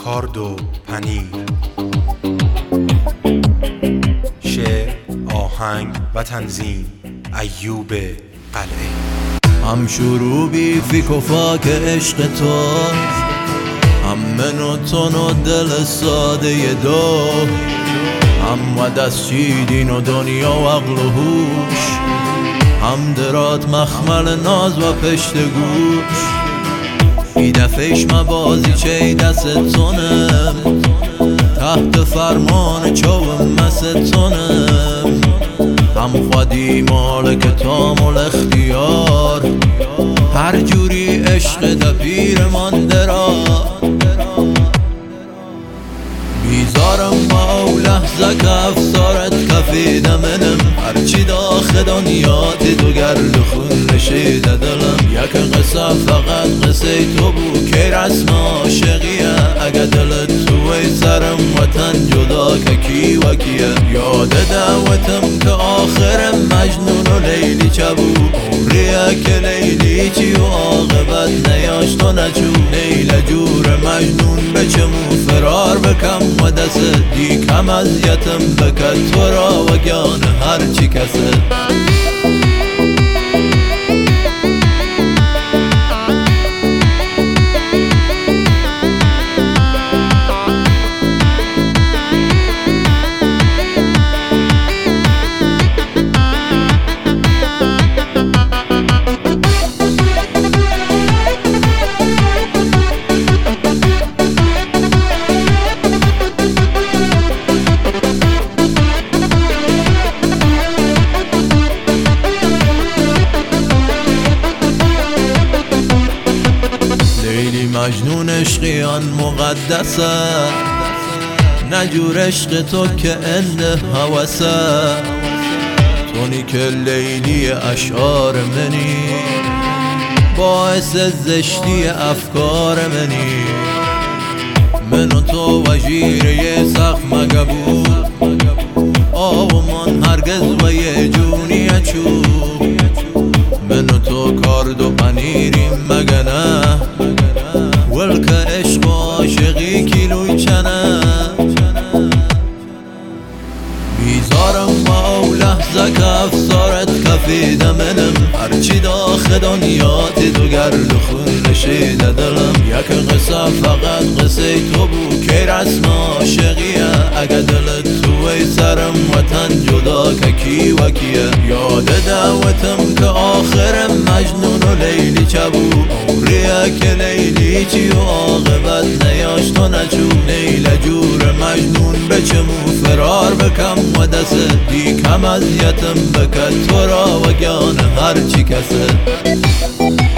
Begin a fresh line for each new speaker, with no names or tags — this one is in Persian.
کارد و پنیر. شعر، آهنگ و تنظیم ایوب قلعه.
هم شروع بی فیک و فاک عشق تو، هم من و تن و دل ساده دو، هم و دست چیدین و دنیا و عقل و هوش، هم درات مخمل ناز و پشت گوش. ای دفعش مبازی چه دست تونم، تحت فرمان چوم مستونم. هم خودی مالک تامل اختیار، هر جوری عشق ده پیر مانده را. بیزارم با او لحظه که افسارت کفیده منم، هرچی داخل دنیات دو گرد خون نشیده دلم. یک قصه فقط قصه تو بود که رسم عاشقیه، اگه دلت توی سرم وطن جدا که کی و کیه. یاد دعوتم که آخرم مجنون و لیلی چه بود، عمریه که لیلی چی و عاقبت نیاشت و نچو. لیل جور مجنون بچمو فرار بکم و دست دی کم اذیتم بکد تو را و گیان هرچی کسه. مجنون عشقیان مقدسه، نجور عشق تو که انده هوسه. تونی که لیلی اشعار منی، باعث زشتی افکار منی. من و تو وزیر یه سخت مگه بود، آب و من هرگز و یه جونی چوب. من و تو کارد و پنیریم مگه نه، ولکه عشق و عاشقی کیلوی چنه. بیزارم با او لحظه که افسارت کفیده منم، هرچی داخل دنیات دو گرد خون نشیده دلم. یک قصه فقط قصه تو بود که رسم عاشقیه، اگه دلت توی سرم وطن جدا که کی و کیه. یاد دعوتم که آخرم مجنون و لیلی چه بود، عمریه که لیلی چی و عاقبت نیاشت و نچو. لیل جور مجنون بچمو فرار بکم و دست دی کم اذیتم بکد تو را و گیان هرچی کسه.